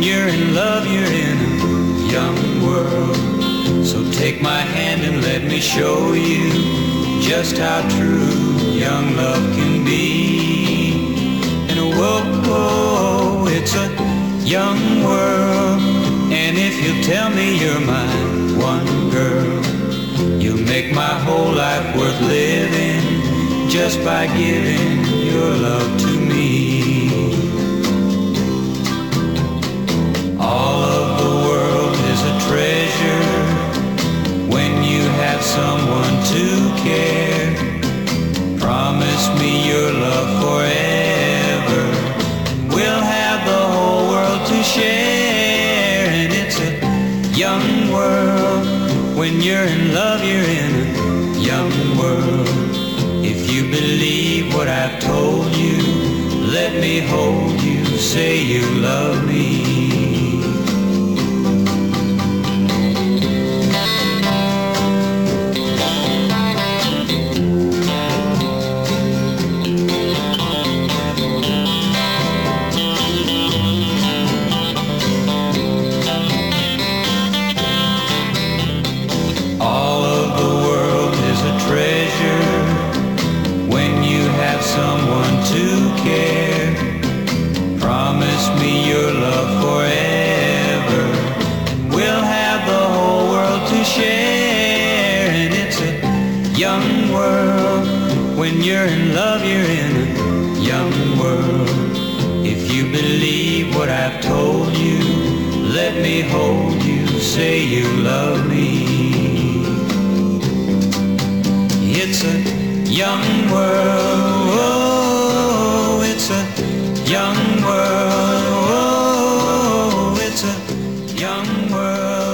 When you're in love, you're in a young world. So take my hand and let me show you just how true young love can be. And whoa, it's a young world. And if you'll tell me you're my one girl, you'll make my whole life worth living just by giving your love to me. All of the world is a treasure when you have someone to care. Promise me your love forever. We'll have the whole world to share. And it's a young world. When you're in love, you're in a young world. If you believe what I've told you, let me hold you, say you love me. Someone to care. Promise me your love forever. We'll have the whole world to share. And it's a young world. When you're in love, you're in a young world. If you believe what I've told you, let me hold you, say you love me. It's a young world. Oh, it's a young world. Oh, it's a young world.